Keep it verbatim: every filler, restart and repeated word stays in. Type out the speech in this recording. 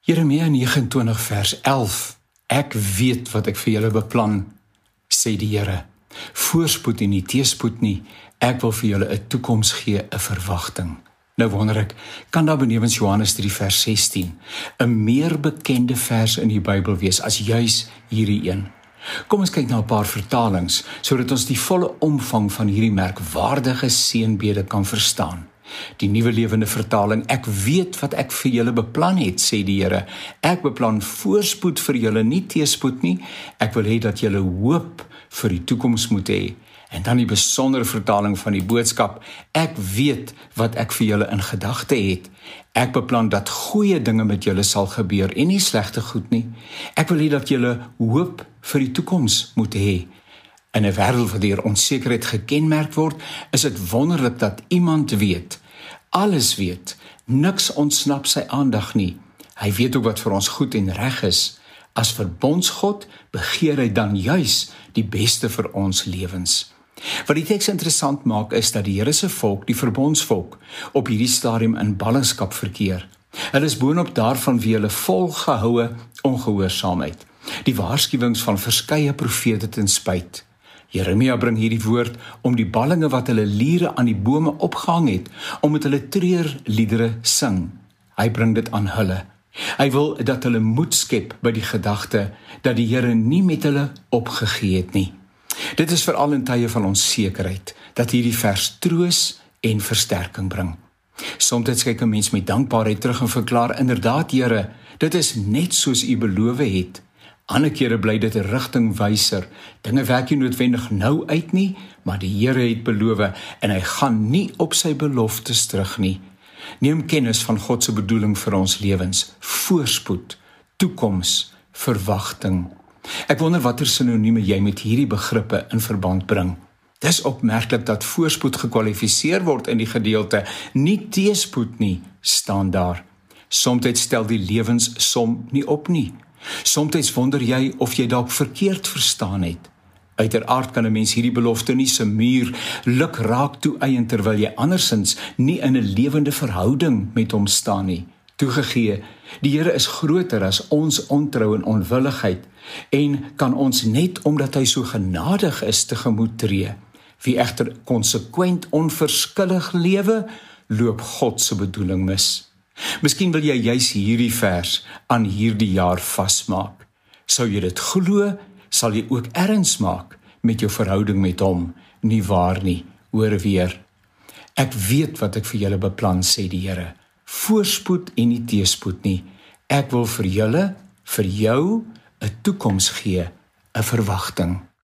Jeremia nege en twintig vers elf. Ek weet wat ek vir julle beplan, sê die Here. Voorspoed en nie teëspoed nie. Ek wil vir julle 'n toekoms gee, 'n verwagting. Nou wonder ek, kan daar benewens Johannes drie vers sestien 'n meer bekende vers in die Bybel wees as juis hierdie een? Kom ons kyk na 'n paar vertalings, sodat ons die volle omvang van hierdie merkwaardige seënbede kan verstaan. Die Nuwe Lewende Vertaling, ek weet wat ek vir julle beplan het, sê die Here. Ek beplan voorspoed vir julle, nie teëspoed nie. Ek wil hê dat julle hoop vir die toekoms moet hê. En dan die besondere vertaling van die boodskap, ek weet wat ek vir julle in gedagte het. Ek beplan dat goeie dinge met julle sal gebeur en nie slegte goed nie. Ek wil hê dat julle hoop vir die toekoms moet hê. In 'n wêreld wat deur onsekerheid gekenmerk word, is dit wonderlik dat iemand weet, alles weet, niks ontsnap sy aandag nie. Hy weet ook wat vir ons goed en reg is. As verbondsgod begeer hy dan juis die beste vir ons lewens. Wat die teks interessant maak is dat die Here se volk, die verbondsvolk, op hierdie stadium in ballingskap verkeer. Hulle is boonop daarvan wie hulle volgehoue ongehoorsaamheid. Die waarskuwings van verskeie profete ten spyt. Jeremia bring hierdie woord om die ballinge wat hulle liere aan die bome opgehang het, om met hulle treurliedere sing. Hy bring dit aan hulle. Hy wil dat hulle moed skep by die gedagte dat die Here nie met hulle opgegee het nie. Dit is veral in tye van onsekerheid dat hierdie vers troos en versterking bring. Soms kyk 'n mens met dankbaarheid terug en verklaar, inderdaad Here, dit is net soos U beloof het. Ander kere bly dit 'n rigtingwyser. Dinge werk nie noodwendig nou uit nie, maar die Here het beloof en hy gaan nie op sy beloftes terug nie. Neem kennis van God se bedoeling vir ons lewens, voorspoed, toekoms, verwagting. Ek wonder watter sinonieme jy met hierdie begrippe in verband bring. Dis opmerklik dat voorspoed gekwalifiseer word in die gedeelte, nie teëspoed nie, staan daar. Soms stel die lewenssom nie op nie. Soms wonder jy of jy dalk verkeerd verstaan het. Uiteraard kan 'n mens hierdie belofte nie se muur luk raak toe eien terwyl jy andersins nie in 'n lewende verhouding met hom staan nie. Toegegee, die Here is groter as ons ontrou en onwilligheid en kan ons net omdat hy so genadig is tegemoet tree. Wie egter konsekwent onverskillig lewe, loop God se bedoeling mis. Miskien wil jy juis hierdie vers aan hierdie jaar vasmaak. Sou jy dit glo, sal jy ook erns maak met jou verhouding met hom, nie waar nie, hoor weer. Ek weet wat ek vir julle beplan, sê die Here, voorspoed en nie teëspoed nie. Ek wil vir julle, vir jou, 'n toekoms gee, 'n verwagting.